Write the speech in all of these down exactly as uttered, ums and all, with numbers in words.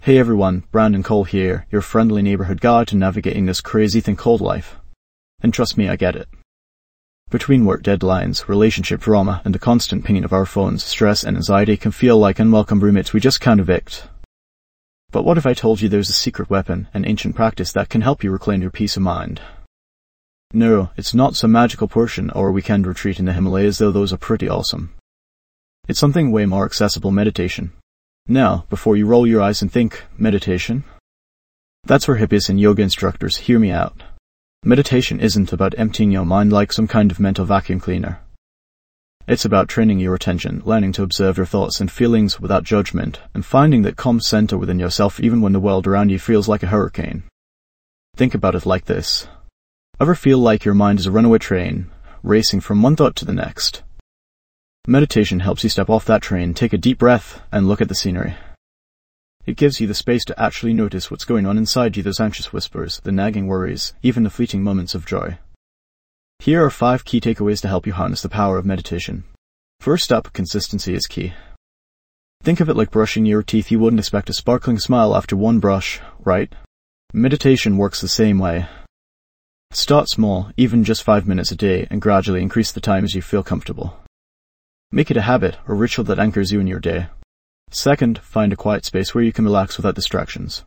Hey everyone, Brandon Cole here, your friendly neighborhood guide to navigating this crazy thing called life. And trust me, I get it. Between work deadlines, relationship drama, and the constant pinging of our phones, stress and anxiety can feel like unwelcome roommates we just can't evict. But what if I told you there's a secret weapon, an ancient practice that can help you reclaim your peace of mind? No, it's not some magical potion or a weekend retreat in the Himalayas, though those are pretty awesome. It's something way more accessible: meditation. Now, before you roll your eyes and think, meditation? That's where hippies and yoga instructors hear me out. Meditation isn't about emptying your mind like some kind of mental vacuum cleaner. It's about training your attention, learning to observe your thoughts and feelings without judgment, and finding that calm center within yourself even when the world around you feels like a hurricane. Think about it like this. Ever feel like your mind is a runaway train, racing from one thought to the next? Meditation helps you step off that train, take a deep breath, and look at the scenery. It gives you the space to actually notice what's going on inside you, those anxious whispers, the nagging worries, even the fleeting moments of joy. Here are five key takeaways to help you harness the power of meditation. First up, consistency is key. Think of it like brushing your teeth. You wouldn't expect a sparkling smile after one brush, right? Meditation works the same way. Start small, even just five minutes a day, and gradually increase the time as you feel comfortable. Make it a habit or ritual that anchors you in your day. Second, find a quiet space where you can relax without distractions.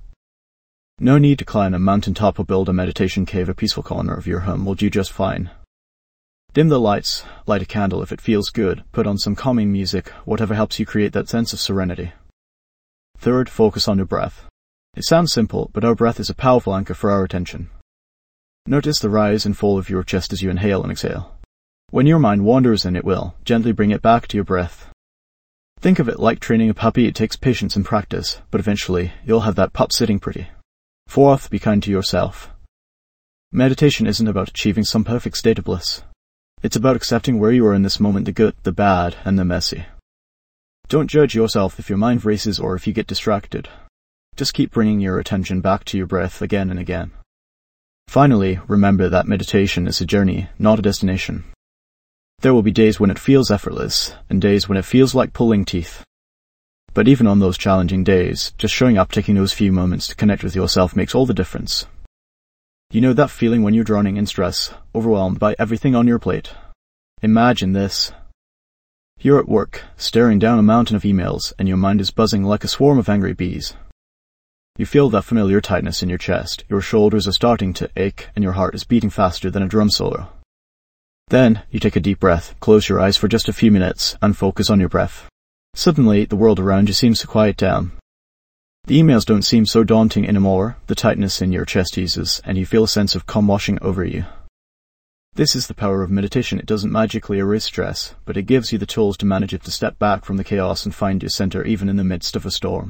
No need to climb a mountaintop or build a meditation cave. A peaceful corner of your home will do just fine. Dim the lights, light a candle if it feels good, put on some calming music, whatever helps you create that sense of serenity. Third, focus on your breath. It sounds simple, but our breath is a powerful anchor for our attention. Notice the rise and fall of your chest as you inhale and exhale. When your mind wanders, and it will, gently bring it back to your breath. Think of it like training a puppy. It takes patience and practice, but eventually you'll have that pup sitting pretty. Fourth, be kind to yourself. Meditation isn't about achieving some perfect state of bliss. It's about accepting where you are in this moment, the good, the bad, and the messy. Don't judge yourself if your mind races or if you get distracted. Just keep bringing your attention back to your breath again and again. Finally, remember that meditation is a journey, not a destination. There will be days when it feels effortless, and days when it feels like pulling teeth. But even on those challenging days, just showing up, taking those few moments to connect with yourself makes all the difference. You know that feeling when you're drowning in stress, overwhelmed by everything on your plate? Imagine this. You're at work, staring down a mountain of emails, and your mind is buzzing like a swarm of angry bees. You feel that familiar tightness in your chest, your shoulders are starting to ache, and your heart is beating faster than a drum solo. Then, you take a deep breath, close your eyes for just a few minutes, and focus on your breath. Suddenly, the world around you seems to quiet down. The emails don't seem so daunting anymore, the tightness in your chest eases, and you feel a sense of calm washing over you. This is the power of meditation. It doesn't magically erase stress, but it gives you the tools to manage it, to step back from the chaos and find your center even in the midst of a storm.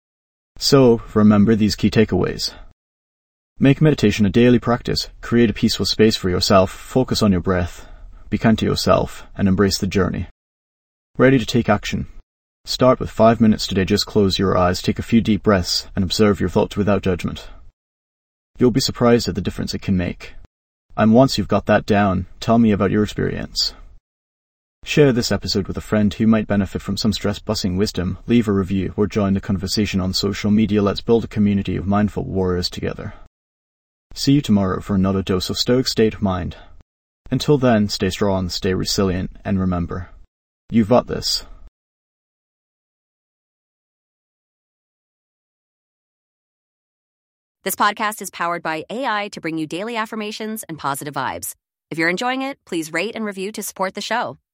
So, remember these key takeaways. Make meditation a daily practice. Create a peaceful space for yourself. Focus on your breath. Be kind to yourself and embrace the journey. Ready to take action? Start with five minutes today. Just close your eyes, take a few deep breaths, and observe your thoughts without judgment. You'll be surprised at the difference it can make. And once you've got that down, tell me about your experience. Share this episode with a friend who might benefit from some stress-busting wisdom. Leave a review or join the conversation on social media. Let's build a community of mindful warriors together. See you tomorrow for another dose of Stoic State of Mind. Until then, stay strong, stay resilient, and remember, you've got this. This podcast is powered by A I to bring you daily affirmations and positive vibes. If you're enjoying it, please rate and review to support the show.